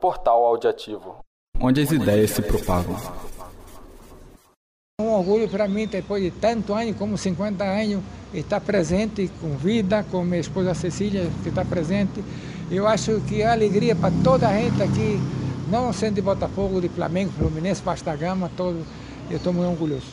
Portal Audiativo, onde as ideias se propagam. Um orgulho para mim, depois de tantos anos, como 50 anos, estar presente com vida, com minha esposa Cecília, que está presente. Eu acho que é alegria para toda a gente aqui, não sendo de Botafogo, de Flamengo, Fluminense, Vasta Gama, todo. Eu estou muito orgulhoso.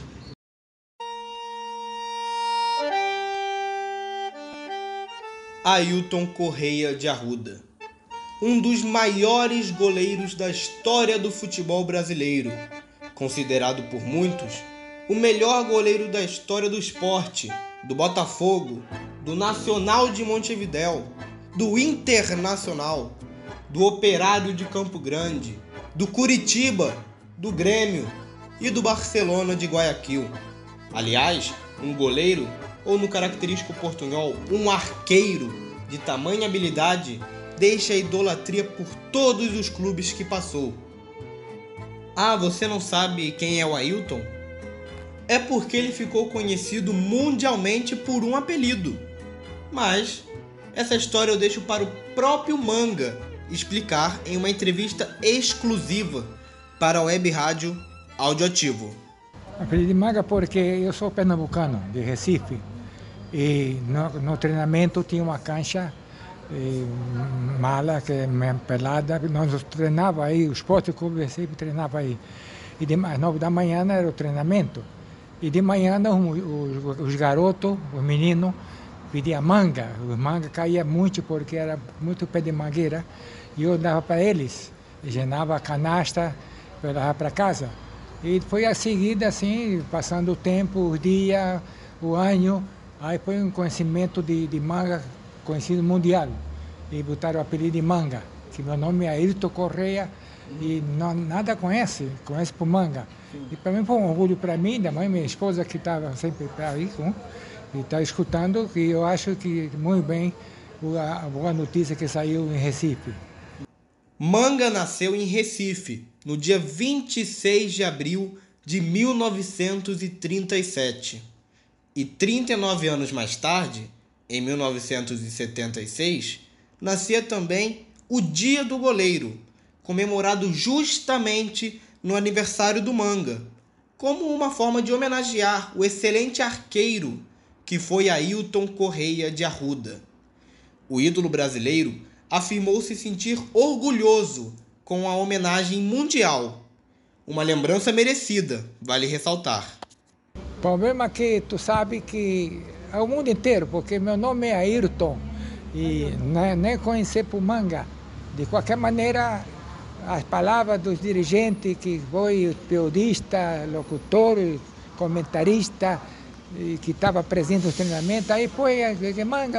Ailton Correia de Arruda, um dos maiores goleiros da história do futebol brasileiro, considerado por muitos o melhor goleiro da história do esporte, do Botafogo, do Nacional de Montevidéu, do Internacional, do Operário de Campo Grande, do Curitiba, do Grêmio e do Barcelona de Guayaquil. Aliás, um goleiro, ou no característico portunhol, um arqueiro de tamanha habilidade, deixa a idolatria por todos os clubes que passou. Ah, você não sabe quem é o Ailton? É porque ele ficou conhecido mundialmente por um apelido. Mas essa história eu deixo para o próprio Manga explicar em uma entrevista exclusiva para a Web Rádio Audioativo. Apelido de Manga porque eu sou pernambucano, de Recife. E no treinamento tinha uma cancha mala, que é pelada, nós treinava aí, o Esporte Clube Recife treinava aí. E às 9 da manhã era o treinamento. E de manhã os garotos, os meninos, pediam manga. Os manga caía muito porque era muito pé de mangueira. E eu dava para eles, llenava a canasta, eu levava para casa. E foi a seguida, assim, passando o tempo, os dias, o ano. Aí foi um conhecimento de manga conhecido mundial. E botaram o apelido de Manga, que meu nome é Ailton Correia e nada conhece por Manga. E para mim foi um orgulho para mim, da mãe, minha esposa que estava sempre aí e está escutando, que eu acho que muito bem a boa notícia que saiu em Recife. Manga nasceu em Recife, no dia 26 de abril de 1937. E 39 anos mais tarde, em 1976, nascia também o Dia do Goleiro, comemorado justamente no aniversário do Manga, como uma forma de homenagear o excelente arqueiro que foi Ailton Correia de Arruda. O ídolo brasileiro afirmou se sentir orgulhoso com a homenagem mundial, uma lembrança merecida, vale ressaltar. O problema é que tu sabe que é o mundo inteiro, porque meu nome é Ailton e nem conhecer por Manga. De qualquer maneira, as palavras dos dirigentes, que foi periodista, locutor, comentarista, que estava presente no treinamento, aí foi Manga.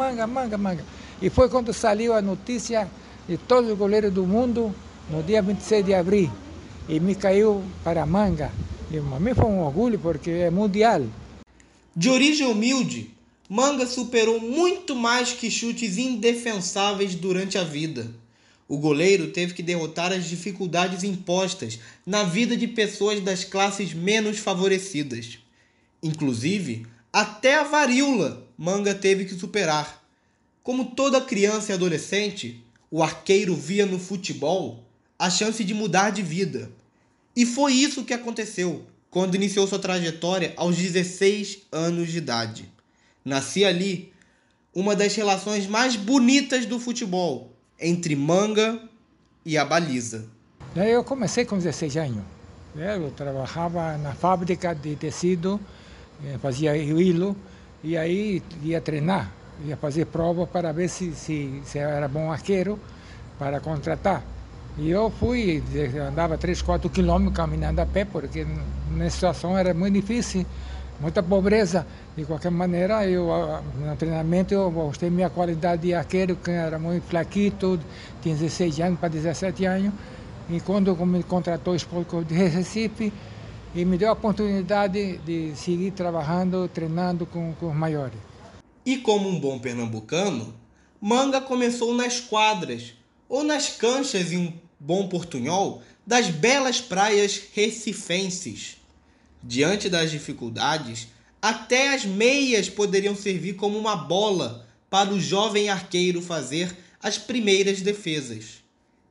E foi quando saiu a notícia de todos os goleiros do mundo, no dia 26 de abril, e me caiu para Manga. E para mim foi um orgulho, porque é mundial. De origem humilde, Manga superou muito mais que chutes indefensáveis durante a vida. O goleiro teve que derrotar as dificuldades impostas na vida de pessoas das classes menos favorecidas. Inclusive, até a varíola Manga teve que superar. Como toda criança e adolescente, o arqueiro via no futebol a chance de mudar de vida. E foi isso que aconteceu quando iniciou sua trajetória aos 16 anos de idade. Nascia ali uma das relações mais bonitas do futebol, entre Manga e a baliza. Eu comecei com 16 anos. Eu trabalhava na fábrica de tecido, fazia hilo, e aí ia treinar, ia fazer prova para ver se era bom arqueiro para contratar. E eu fui, andava 3, 4 quilômetros caminhando a pé, porque na situação era muito difícil, muita pobreza. De qualquer maneira, no treinamento eu mostrei minha qualidade de arqueiro, que era muito flaquito, tinha 16 anos para 17 anos. E quando me contratou o Esporte Clube de Recife, e me deu a oportunidade de seguir trabalhando, treinando com os maiores. E como um bom pernambucano, Manga começou nas quadras, ou nas canchas em um bom portunhol, das belas praias recifenses. Diante das dificuldades, até as meias poderiam servir como uma bola para o jovem arqueiro fazer as primeiras defesas.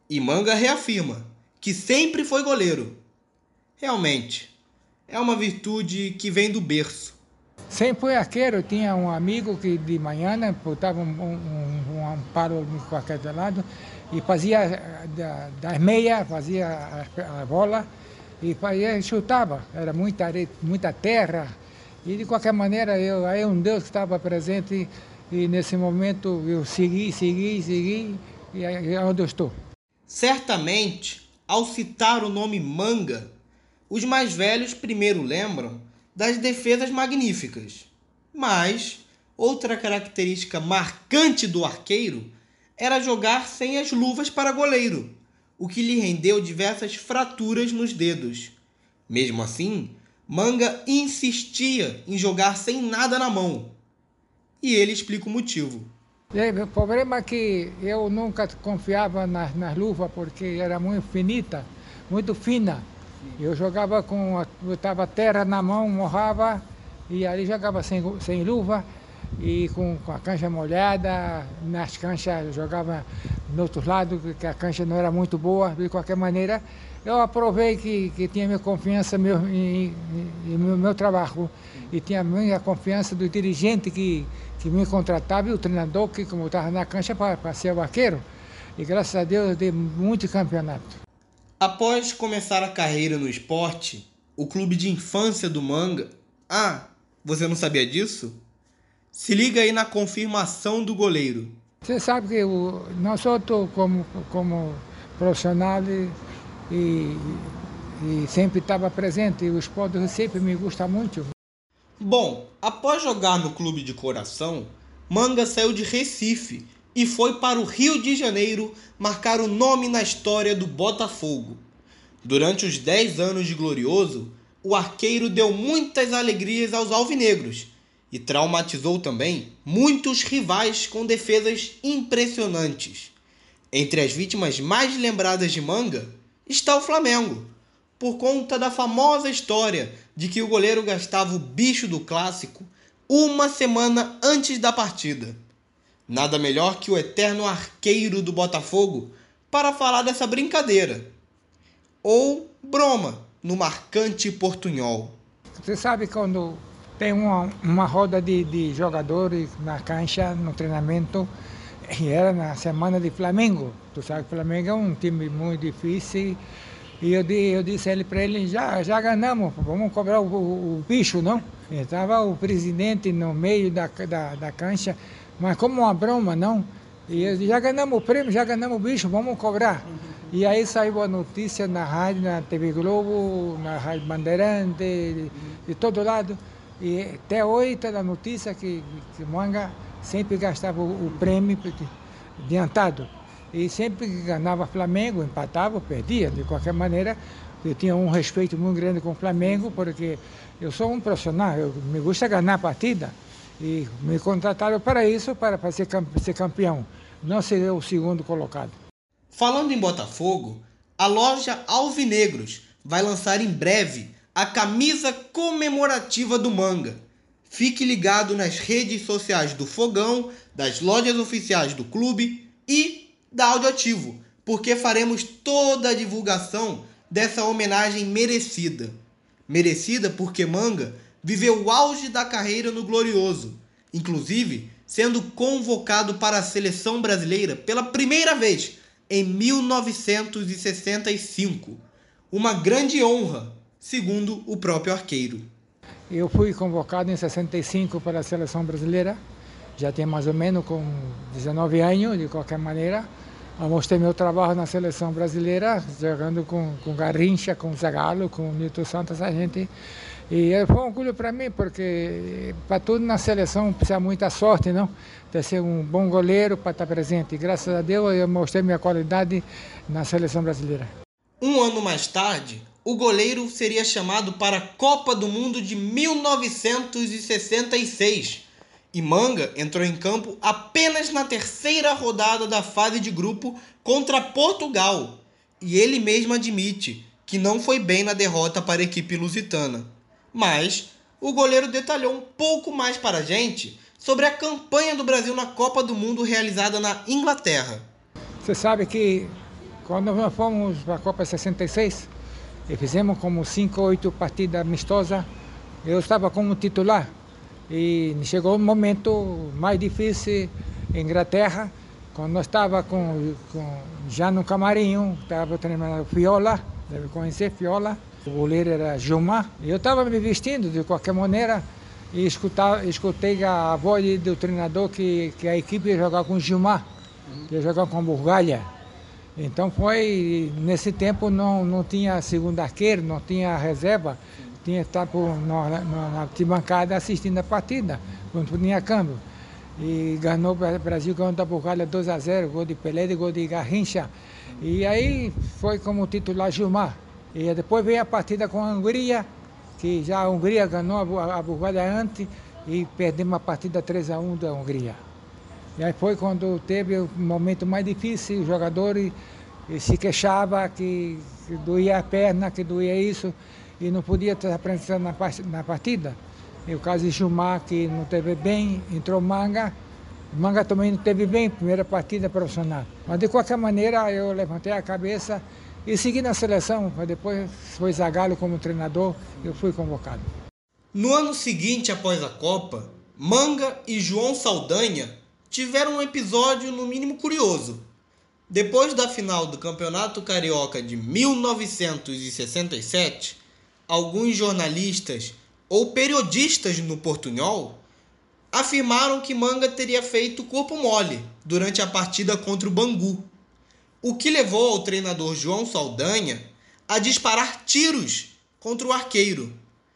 E Manga reafirma que sempre foi goleiro. Realmente, é uma virtude que vem do berço. Sempre fui arqueiro, tinha um amigo que de manhã botava um amparo em qualquer lado e fazia das meias, fazia a bola e chutava. Era muita areia, muita terra e de qualquer maneira aí um Deus que estava presente e nesse momento eu segui e aí é onde eu estou. Certamente, ao citar o nome Manga, os mais velhos primeiro lembram das defesas magníficas. Mas outra característica marcante do arqueiro era jogar sem as luvas para goleiro, o que lhe rendeu diversas fraturas nos dedos. Mesmo assim, Manga insistia em jogar sem nada na mão. E ele explica o motivo. O problema é que eu nunca confiava nas luvas porque era muito finita, muito fina. Eu jogava botava terra na mão, morrava e ali jogava sem luva e com a cancha molhada. Nas canchas eu jogava no outro lado, que a cancha não era muito boa. De qualquer maneira, eu aprovei que tinha minha confiança em meu trabalho e tinha minha confiança do dirigente que me contratava e o treinador que como estava na cancha para ser o arqueiro. E graças a Deus eu dei muito campeonato. Após começar a carreira no esporte, o clube de infância do Manga... Ah, você não sabia disso? Se liga aí na confirmação do goleiro. Você sabe que nós só estou como profissional e sempre estava presente. E o esporte do Recife me gusta muito. Bom, após jogar no clube de coração, Manga saiu de Recife e foi para o Rio de Janeiro marcar o nome na história do Botafogo. Durante os 10 anos de Glorioso, o arqueiro deu muitas alegrias aos alvinegros e traumatizou também muitos rivais com defesas impressionantes. Entre as vítimas mais lembradas de Manga está o Flamengo, por conta da famosa história de que o goleiro gastava o bicho do clássico uma semana antes da partida. Nada melhor que o eterno arqueiro do Botafogo para falar dessa brincadeira. Ou broma, no marcante portunhol. Você sabe quando tem uma roda de jogadores na cancha, no treinamento, e era na semana de Flamengo. Tu sabe que o Flamengo é um time muito difícil. E eu disse para ele, já ganhamos, vamos cobrar o bicho, não? Estava o presidente no meio da cancha, mas como uma broma, não? E eu disse, já ganhamos o prêmio, já ganhamos o bicho, vamos cobrar. E aí saiu a notícia na rádio, na TV Globo, na Rádio Bandeirante, de todo lado. E até hoje está a notícia que Manga sempre gastava o prêmio adiantado. E sempre que ganhava Flamengo, empatava, perdia. De qualquer maneira, eu tinha um respeito muito grande com o Flamengo, porque eu sou um profissional, me gusta ganhar a partida. E me contrataram para isso, para ser campeão, não ser o segundo colocado. Falando em Botafogo, a loja Alvinegros vai lançar em breve a camisa comemorativa do Manga. Fique ligado nas redes sociais do Fogão, das lojas oficiais do clube e da Audioativo, porque faremos toda a divulgação dessa homenagem merecida. Merecida porque Manga viveu o auge da carreira no Glorioso, inclusive sendo convocado para a seleção brasileira pela primeira vez em 1965. Uma grande honra, segundo o próprio arqueiro. Eu fui convocado em 65 para a seleção brasileira, já tinha mais ou menos com 19 anos, de qualquer maneira. Eu mostrei meu trabalho na seleção brasileira, jogando com Garrincha, com Zagallo, com Nilton Santos, a gente. E foi um orgulho para mim, porque para tudo na seleção precisa muita sorte, não? De ser um bom goleiro para estar presente. E graças a Deus eu mostrei minha qualidade na seleção brasileira. Um ano mais tarde, o goleiro seria chamado para a Copa do Mundo de 1966. E Manga entrou em campo apenas na terceira rodada da fase de grupo contra Portugal. E ele mesmo admite que não foi bem na derrota para a equipe lusitana. Mas o goleiro detalhou um pouco mais para a gente sobre a campanha do Brasil na Copa do Mundo realizada na Inglaterra. Você sabe que Quando nós fomos para a Copa 66, e fizemos como 5 ou 8 partidas amistosas, eu estava como titular. E chegou um momento mais difícil em Inglaterra, quando nós estávamos já no camarim, estava treinando Fiola, deve conhecer Fiola, o goleiro era Gilmar. Eu estava me vestindo de qualquer maneira e escutei a voz do treinador que a equipe ia jogar com Gilmar, ia jogar com Burgalha. Então foi, nesse tempo não tinha segundo arqueiro, não tinha reserva, tinha que estar na arquibancada assistindo a partida, quando tinha câmbio. E ganhou o Brasil, ganhou da Burgalha 2-0, gol de Pelé e gol de Garrincha. E aí foi como titular Gilmar. E depois veio a partida com a Hungria, que já a Hungria ganhou a Burgalha antes e perdemos a partida 3-1 da Hungria. E aí foi quando teve o momento mais difícil, os jogadores se queixavam que doía a perna, que doía isso, e não podia estar apresentando na partida. E o caso de Gilmar, que não teve bem, entrou Manga. Manga também não teve bem, primeira partida profissional. Mas de qualquer maneira eu levantei a cabeça e segui na seleção. Depois foi Zagallo como treinador, eu fui convocado. No ano seguinte, após a Copa, Manga e João Saldanha tiveram um episódio no mínimo curioso. Depois da final do Campeonato Carioca de 1967, alguns jornalistas ou periodistas no Portunhol afirmaram que Manga teria feito corpo mole durante a partida contra o Bangu, o que levou ao treinador João Saldanha a disparar tiros contra o arqueiro.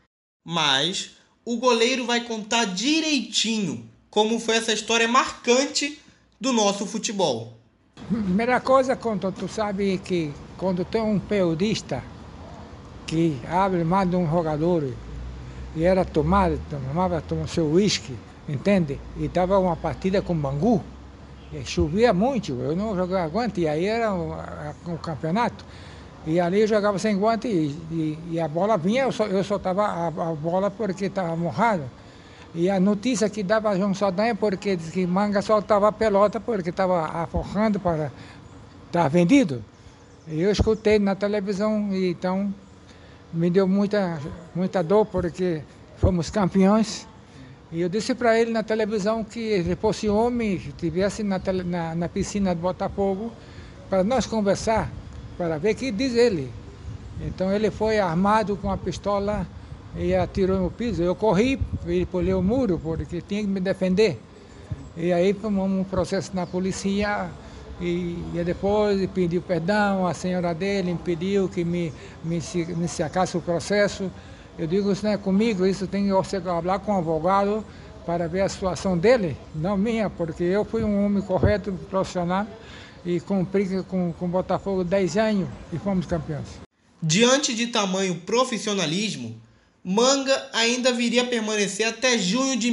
Mas o goleiro vai contar direitinho como foi essa história marcante do nosso futebol. Primeira coisa, quando tu sabe que quando tem um periodista que abre mais de um jogador e era tomava seu uísque, entende? E estava uma partida com Bangu, e chovia muito, eu não jogava guante, e aí era um campeonato. E ali eu jogava sem guante e a bola vinha, eu soltava a bola porque estava mojado. E a notícia que dava João Saldanha porque disse que Manga soltava a pelota porque estava aforrando para estar vendido. E eu escutei na televisão e então me deu muita dor porque fomos campeões. E eu disse para ele na televisão que se fosse homem, estivesse na piscina de Botafogo, para nós conversar, para ver o que diz ele. Então ele foi armado com a pistola e atirou no piso. Eu corri e pulei o muro porque tinha que me defender. E aí fomos um processo na polícia e depois pediu perdão, a senhora dele impediu que me sacasse o processo. Eu digo, isso não é comigo, isso tem que você falar com o advogado para ver a situação dele, não minha, porque eu fui um homem correto, profissional e cumpri com o Botafogo 10 anos e fomos campeões. Diante de tamanho profissionalismo, Manga ainda viria a permanecer até junho de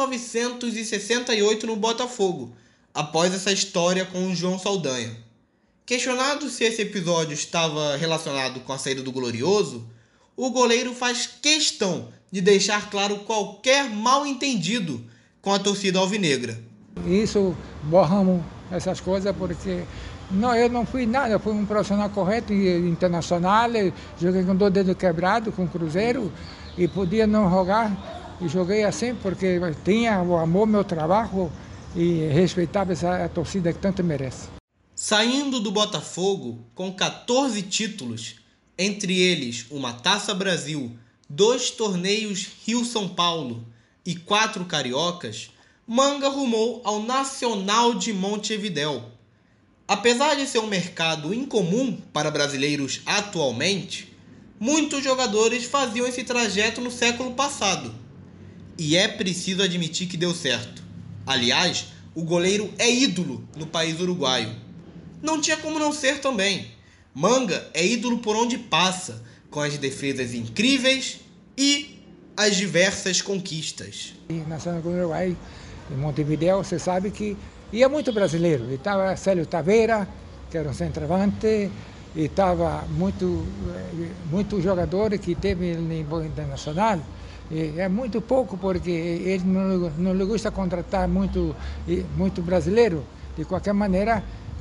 1968 no Botafogo, após essa história com o João Saldanha. Questionado se esse episódio estava relacionado com a saída do Glorioso, o goleiro faz questão de deixar claro qualquer mal-entendido com a torcida alvinegra. Isso, borramos essas coisas porque eu não fui nada, eu fui um profissional correto internacional, joguei com 2 dedos quebrados com o Cruzeiro e podia não jogar e joguei assim porque tinha o amor ao meu trabalho e respeitava a torcida que tanto merece. Saindo do Botafogo com 14 títulos, entre eles uma Taça Brasil, 2 torneios Rio-São Paulo e 4 cariocas, Manga rumou ao Nacional de Montevidéu. Apesar de ser um mercado incomum para brasileiros atualmente, muitos jogadores faziam esse trajeto no século passado. E é preciso admitir que deu certo. Aliás, o goleiro é ídolo no país uruguaio. Não tinha como não ser também. Manga é ídolo por onde passa, com as defesas incríveis e as diversas conquistas. Nacional do Uruguai, em Montevidéu, você sabe que ia muito brasileiro. E estava Célio Taveira, que era um centroavante, e estava muito jogador que teve no nível internacional. E é muito pouco, porque ele não lhe gusta contratar muito brasileiro. De qualquer maneira,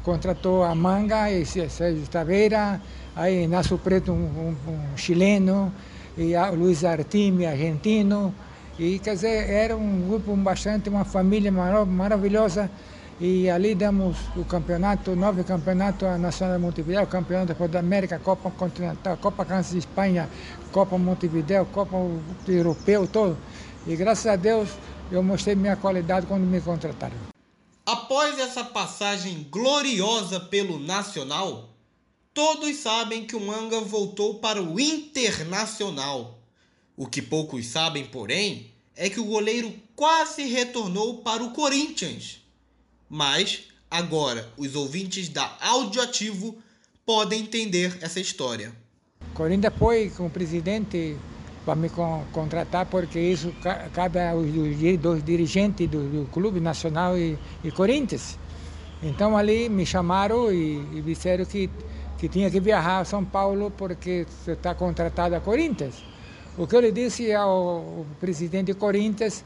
contratou a Manga e Sérgio Taveira, aí Inácio Preto, um chileno, e a Luiz Artime, argentino. E, quer dizer, era um grupo bastante, uma família maravilhosa. E ali demos o campeonato, 9 campeonatos nacional de Montevideo, campeonato da América, Copa Continental, Copa Câncer de Espanha, Copa Montevideo, Copa Europeu, todo. E graças a Deus eu mostrei minha qualidade quando me contrataram. Após essa passagem gloriosa pelo Nacional, todos sabem que o Manga voltou para o Internacional. O que poucos sabem, porém, é que o goleiro quase retornou para o Corinthians. Mas, agora, os ouvintes da Audioativo podem entender essa história. O Corinthians foi com o presidente para me contratar, porque isso cabe aos dirigentes do Clube Nacional e Corinthians. Então ali me chamaram e disseram que tinha que viajar a São Paulo porque está contratado a Corinthians. O que eu lhe disse ao presidente do Corinthians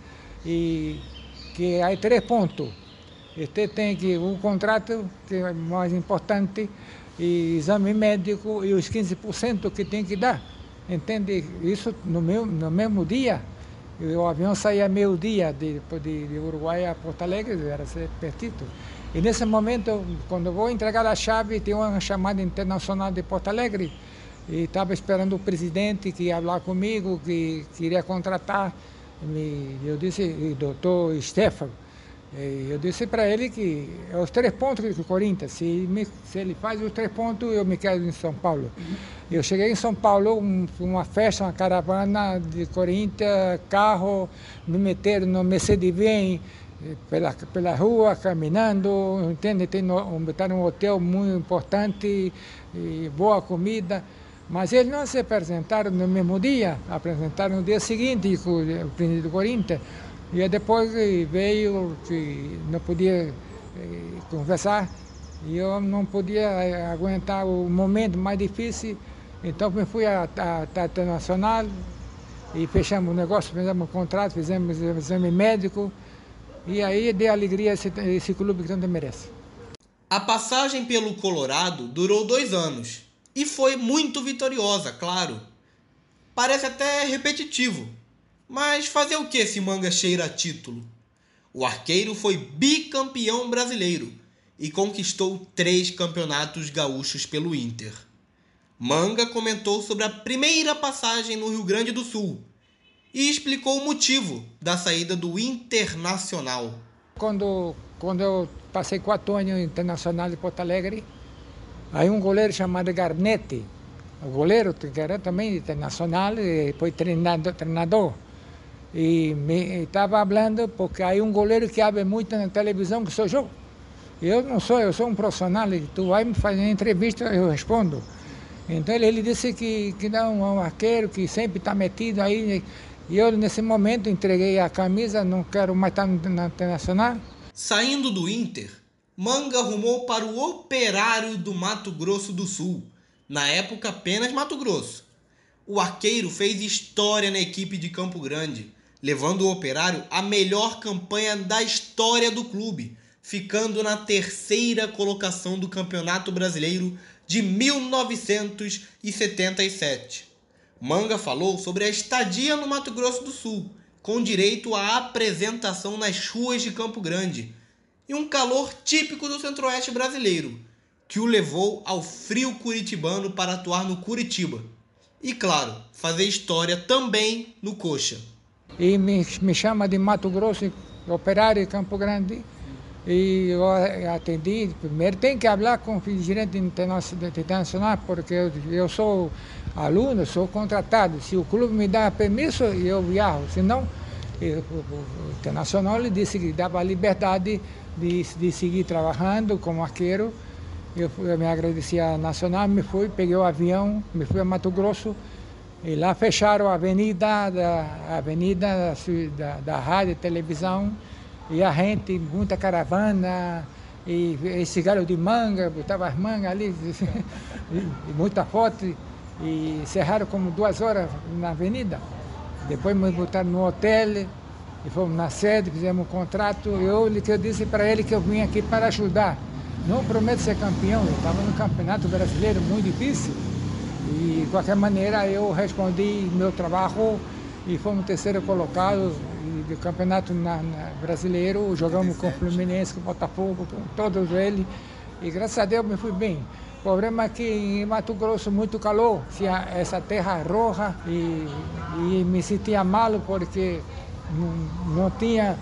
que há 3 pontos. Você tem que um contrato, que é mais importante, e exame médico e os 15% que tem que dar. Entende? Isso no mesmo dia. O avião saía meio-dia de Uruguai a Porto Alegre, era pertinho. E nesse momento, quando eu vou entregar a chave, tem uma chamada internacional de Porto Alegre. E estava esperando o presidente que ia falar comigo, que queria contratar. Eu disse, doutor Stefano, eu disse para ele que é os 3 pontos do Corinthians. Se ele faz os 3 pontos, eu me quedo em São Paulo. Eu cheguei em São Paulo, uma festa, uma caravana de Corinthians, carro, me meteram no Mercedes-Benz pela rua, caminhando, entende? Está num hotel muito importante, e boa comida. Mas eles não se apresentaram no mesmo dia, apresentaram no dia seguinte com o presidente do Corinthians. E depois veio que não podia conversar, e eu não podia aguentar o momento mais difícil, então me fui à Internacional e fechamos o negócio, fizemos um contrato, fizemos exame médico, e aí dei alegria a esse clube que tanto merece. A passagem pelo Colorado durou 2 anos, e foi muito vitoriosa, claro. Parece até repetitivo. Mas fazer o que esse Manga cheira a título? O arqueiro foi bicampeão brasileiro e conquistou 3 campeonatos gaúchos pelo Inter. Manga comentou sobre a primeira passagem no Rio Grande do Sul e explicou o motivo da saída do Internacional. Quando eu passei 4 anos no Internacional de Porto Alegre, aí um goleiro chamado Garnete, o goleiro que era também internacional e foi treinador. E me estava falando, porque há um goleiro que abre muito na televisão, que sou eu. Eu não sou, eu sou um profissional, e tu vai me fazer entrevista, eu respondo. Então ele disse que não, é um arqueiro que sempre está metido aí. E eu, nesse momento, entreguei a camisa, não quero mais estar na Internacional. Saindo do Inter, Manga rumou para o Operário do Mato Grosso do Sul, na época apenas Mato Grosso. O arqueiro fez história na equipe de Campo Grande, levando o Operário à melhor campanha da história do clube, ficando na 3ª colocação do Campeonato Brasileiro de 1977. Manga falou sobre a estadia no Mato Grosso do Sul, com direito à apresentação nas ruas de Campo Grande, e um calor típico do centro-oeste brasileiro, que o levou ao frio curitibano para atuar no Curitiba. E claro, fazer história também no Coxa. E me chama de Mato Grosso, Operário de Campo Grande, e eu atendi. Primeiro tem que falar com o gerente internacional, porque eu sou aluno, sou contratado. Se o clube me dá permisso, eu viajo. Senão, o Internacional lhe disse que dava a liberdade de seguir trabalhando como arqueiro. Eu me agradeci à Nacional, me fui, peguei o avião, me fui a Mato Grosso. E lá fecharam a avenida da rádio e televisão, e a gente, muita caravana, e cigarro de manga, botava as mangas ali, e muita foto, e cerraram como 2 horas na avenida. Depois me botaram no hotel, e fomos na sede, fizemos um contrato. Eu disse para ele que eu vim aqui para ajudar. não prometo ser campeão, eu estava no Campeonato Brasileiro muito difícil. E de qualquer maneira eu respondi meu trabalho e fomos terceiro colocado do Campeonato Brasileiro. Jogamos com o Fluminense, com o Botafogo, com todos eles. E graças a Deus me fui bem. O problema é que em Mato Grosso muito calor, tinha essa terra roja e me sentia mal porque não tinha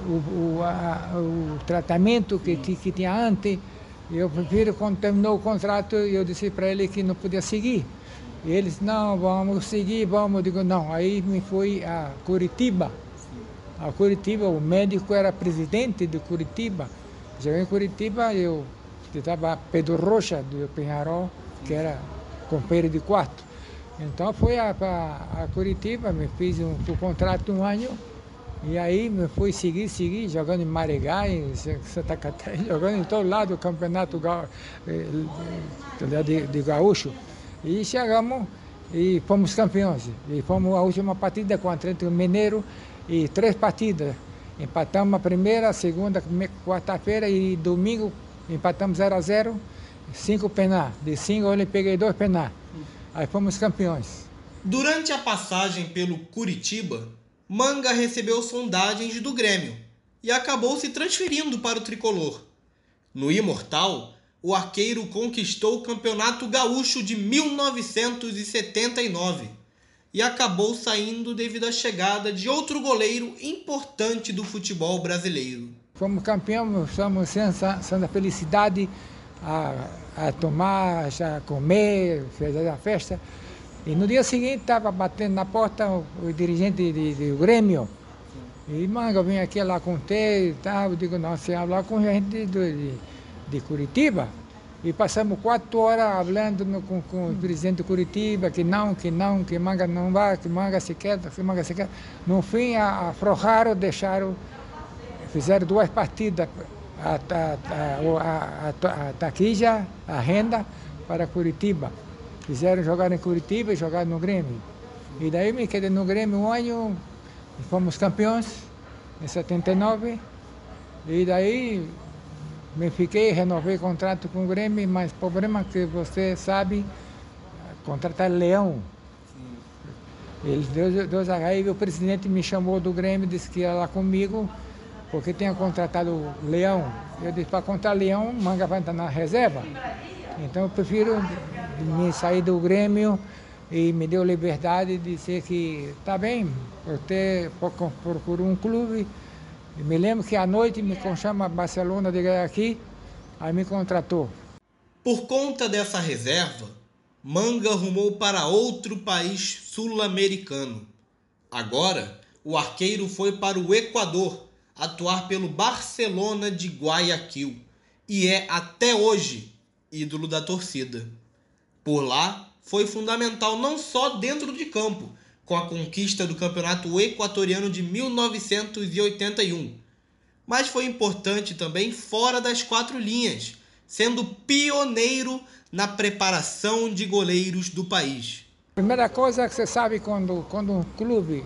o tratamento que tinha antes. Eu prefiro, quando terminou o contrato, eu disse para ele que não podia seguir. E eles, não, vamos seguir, vamos. Eu digo, não. Aí me fui a Curitiba. A Curitiba, o médico era presidente de Curitiba. Cheguei em Curitiba, eu estava Pedro Rocha, do Penharol, que era companheiro de quarto. Então fui a Curitiba, me fiz um contrato de 1 ano. E aí me fui seguir, jogando em Marigá, em Santa Catarina, jogando em todo lado do campeonato de gaúcho. E chegamos e fomos campeões. E fomos a última partida com o Atlético Mineiro e 3 partidas. Empatamos a primeira, a segunda, quarta-feira e domingo empatamos 0-0, 5 penais. De 5 eu peguei 2 penais. Aí fomos campeões. Durante a passagem pelo Curitiba, Manga recebeu sondagens do Grêmio e acabou se transferindo para o tricolor. No Imortal, o arqueiro conquistou o Campeonato Gaúcho de 1979 e acabou saindo devido à chegada de outro goleiro importante do futebol brasileiro. Fomos campeões, estamos sendo a felicidade a tomar, a comer, fazer a festa. E no dia seguinte estava batendo na porta o dirigente do Grêmio. E, Manga, eu vim aqui lá com você e tal. Eu digo, não, você falar com gente de Curitiba. E passamos 4 horas falando com o presidente de Curitiba, que Manga não vai, que Manga se quer, que Manga se quer. No fim, afrouxaram, deixaram, fizeram 2 partidas, a taquija, a renda para Curitiba. Fizeram jogar em Curitiba e jogar no Grêmio. E daí me quedei no Grêmio 1 ano, fomos campeões em 79. E daí me fiquei, renovei o contrato com o Grêmio, mas o problema que você sabe, contratar Leão. Ele deu aí o presidente me chamou do Grêmio, disse que ia lá comigo, porque tinha contratado o Leão. Eu disse, para contratar Leão, Manga vai estar na reserva. Então eu prefiro me sair do Grêmio e me deu liberdade de dizer que tá bem, eu procuro um clube. E me lembro que à noite me chama Barcelona de aqui, aí me contratou. Por conta dessa reserva, Manga rumou para outro país sul-americano. Agora, o arqueiro foi para o Equador atuar pelo Barcelona de Guayaquil e é até hoje ídolo da torcida. Por lá, foi fundamental não só dentro de campo, com a conquista do Campeonato Equatoriano de 1981, mas foi importante também fora das 4 linhas, sendo pioneiro na preparação de goleiros do país. Primeira coisa que você sabe quando um clube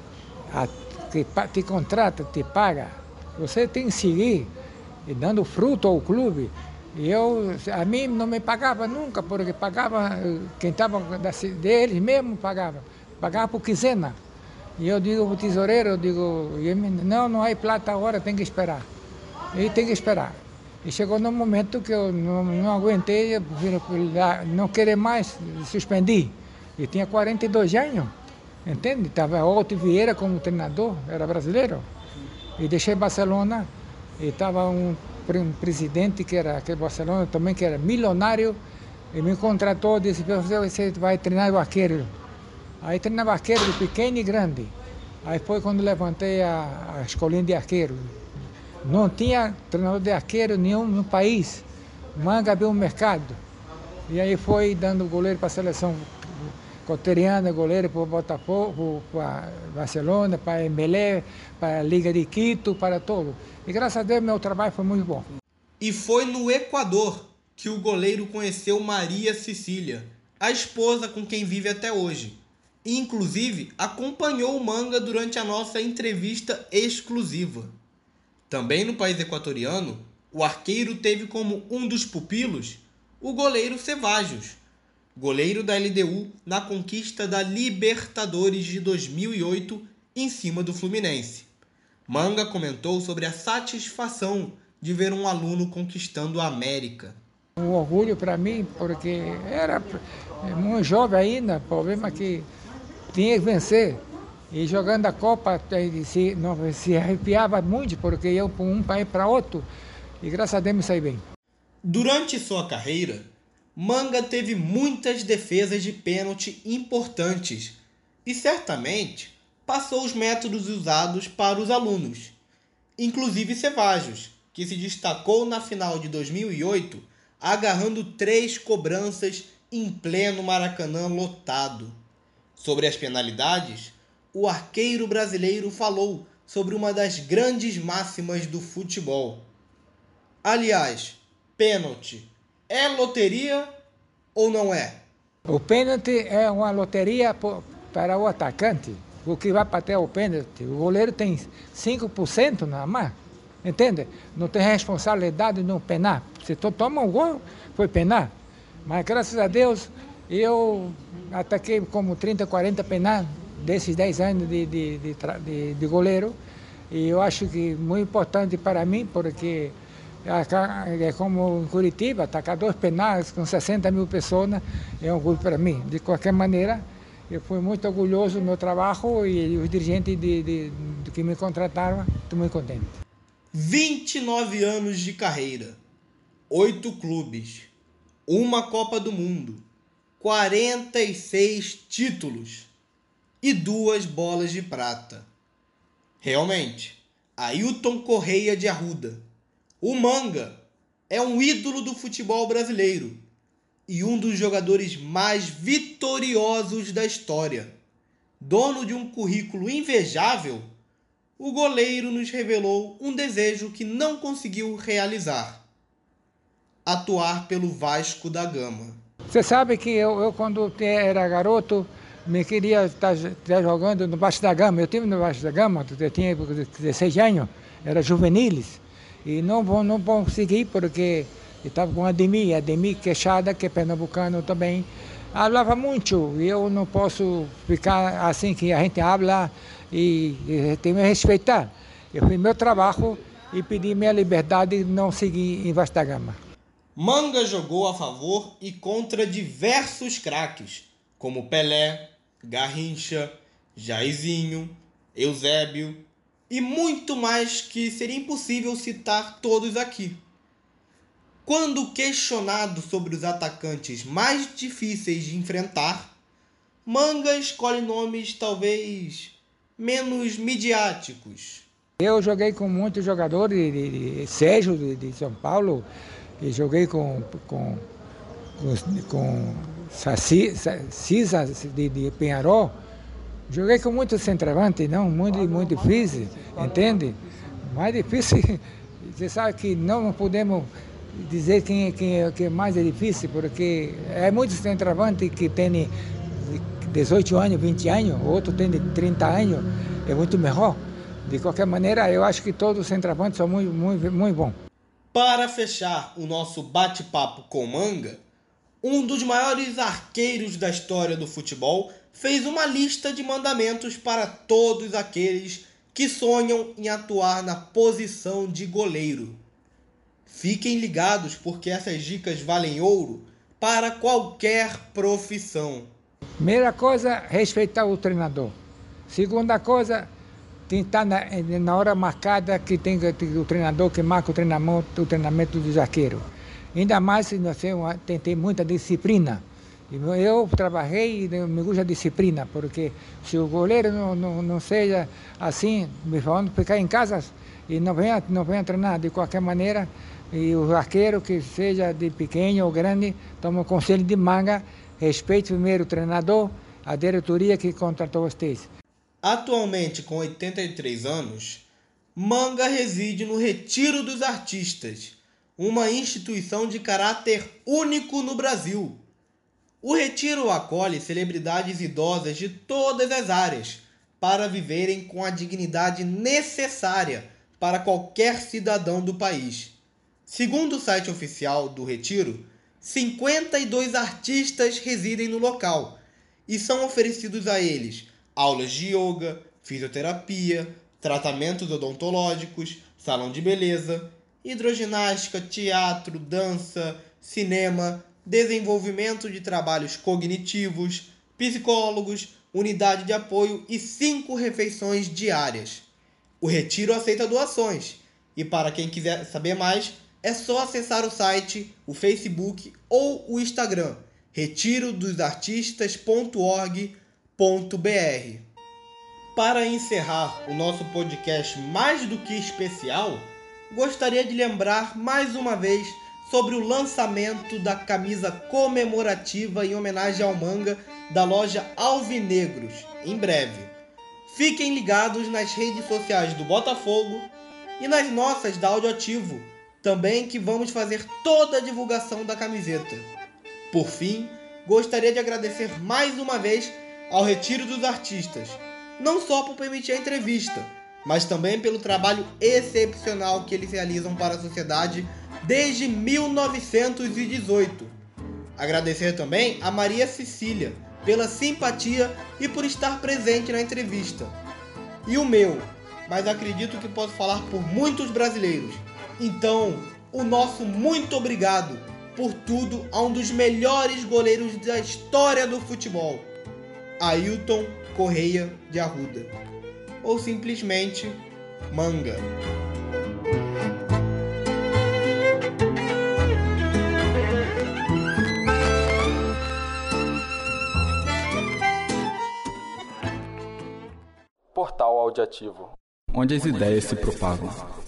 te contrata, te paga, você tem que seguir e dando fruto ao clube. E a mim não me pagava nunca, porque pagava, quem estava deles mesmo pagava por quinzena. E eu digo para o tesoureiro, não há plata agora, tem que esperar. E tem que esperar. E chegou num momento que eu não aguentei, eu não querer mais, suspendi. E tinha 42 anos, entende? Estava Otto Vieira como treinador, era brasileiro. E deixei Barcelona, e estava um presidente que era aquele Barcelona também, que era milionário, e me contratou, disse, você vai treinar o arqueiro. Aí treinava arqueiro de pequeno e grande. Aí foi quando levantei a escolinha de arqueiro. Não tinha treinador de arqueiro nenhum no país. Manga abriu um mercado. E aí foi dando goleiro para a seleção equatoriana, goleiro para o Botafogo, para Barcelona, para Emelé, para a Liga de Quito, para todo. E graças a Deus meu trabalho foi muito bom. E foi no Equador que o goleiro conheceu Maria Cecília, a esposa com quem vive até hoje. E, inclusive, acompanhou o Manga durante a nossa entrevista exclusiva. Também no país equatoriano, o arqueiro teve como um dos pupilos o goleiro Cevallos, goleiro da LDU na conquista da Libertadores de 2008 em cima do Fluminense. Manga comentou sobre a satisfação de ver um aluno conquistando a América. Um orgulho para mim, porque era muito jovem ainda, o problema é que tinha que vencer. E jogando a Copa, se arrepiava muito, porque eu para um país para outro, e graças a Deus me saí bem. Durante sua carreira, Manga teve muitas defesas de pênalti importantes e certamente passou os métodos usados para os alunos, inclusive Cevallos, que se destacou na final de 2008, agarrando 3 cobranças em pleno Maracanã lotado. Sobre as penalidades, o arqueiro brasileiro falou sobre uma das grandes máximas do futebol. Aliás, pênalti é loteria ou não é? O pênalti é uma loteria para o atacante. O que vai bater o pênalti, o goleiro tem 5% nada mais, entende? Não tem responsabilidade no penar. Se tu toma um gol, foi penar. Mas graças a Deus, eu ataquei como 30, 40 penar desses 10 anos de goleiro. E eu acho que é muito importante para mim, porque é como em Curitiba, atacar 2 penais com 60 mil pessoas é um orgulho para mim. De qualquer maneira, eu fui muito orgulhoso do meu trabalho e os dirigentes que me contrataram, estou muito contente. 29 anos de carreira, 8 clubes, uma Copa do Mundo, 46 títulos e 2 bolas de prata. Realmente, Ailton Correia de Arruda, o Manga, é um ídolo do futebol brasileiro e um dos jogadores mais vitoriosos da história. Dono de um currículo invejável, o goleiro nos revelou um desejo que não conseguiu realizar: atuar pelo Vasco da Gama. Você sabe que eu quando era garoto, me queria estar jogando no Vasco da Gama. Eu tive no Vasco da Gama, eu tinha 16 anos, era juveniles. E não consegui porque estava com Ademir Queixada, que é pernambucano também. Falava muito e eu não posso ficar assim que a gente habla e tem que respeitar. Eu fiz meu trabalho e pedi minha liberdade de não seguir em Vasco da Gama. Manga jogou a favor e contra diversos craques, como Pelé, Garrincha, Jairzinho, Eusébio e muito mais que seria impossível citar todos aqui. Quando questionado sobre os atacantes mais difíceis de enfrentar, Manga escolhe nomes talvez menos midiáticos. Eu joguei com muitos jogadores, Sérgio de São Paulo, e joguei com Cisa de Penharol. Joguei com muitos centroavantes, não, muito difícil, entende? Mais difícil, você sabe que não podemos dizer quem é mais difícil, porque é muitos centroavantes que tem 18 anos, 20 anos, outro tem 30 anos, é muito melhor. De qualquer maneira, eu acho que todos os centroavantes são muito bons. Para fechar o nosso bate-papo com Manga, um dos maiores arqueiros da história do futebol fez uma lista de mandamentos para todos aqueles que sonham em atuar na posição de goleiro. Fiquem ligados porque essas dicas valem ouro para qualquer profissão. Primeira coisa, respeitar o treinador. Segunda coisa, tentar na hora marcada que tem o treinador que marca o treinamento do zagueiro. Ainda mais se você tem muita disciplina. Eu trabalhei e me gusta a disciplina, porque se o goleiro não seja assim, me falando ficar em casa e não venha treinar de qualquer maneira, e o arqueiro que seja de pequeno ou grande, toma o conselho de Manga, respeite primeiro o treinador, a diretoria que contratou vocês. Atualmente, com 83 anos, Manga reside no Retiro dos Artistas, uma instituição de caráter único no Brasil. O Retiro acolhe celebridades idosas de todas as áreas para viverem com a dignidade necessária para qualquer cidadão do país. Segundo o site oficial do Retiro, 52 artistas residem no local e são oferecidos a eles aulas de yoga, fisioterapia, tratamentos odontológicos, salão de beleza, hidroginástica, teatro, dança, cinema, desenvolvimento de trabalhos cognitivos, psicólogos, unidade de apoio e 5 refeições diárias. O Retiro aceita doações e, para quem quiser saber mais, é só acessar o site, o Facebook ou o Instagram, retirodosartistas.org.br. Para encerrar o nosso podcast mais do que especial, gostaria de lembrar mais uma vez sobre o lançamento da camisa comemorativa em homenagem ao Manga da loja Alvinegros, em breve. Fiquem ligados nas redes sociais do Botafogo e nas nossas da Audioativo, também, que vamos fazer toda a divulgação da camiseta. Por fim, gostaria de agradecer mais uma vez ao Retiro dos Artistas, não só por permitir a entrevista, mas também pelo trabalho excepcional que eles realizam para a sociedade desde 1918. Agradecer também a Maria Cecília pela simpatia e por estar presente na entrevista. E o meu, mas acredito que posso falar por muitos brasileiros. Então, o nosso muito obrigado por tudo a um dos melhores goleiros da história do futebol, Ailton Correia de Arruda, ou simplesmente Manga. Portal Audioativo, onde as ideias se propagam.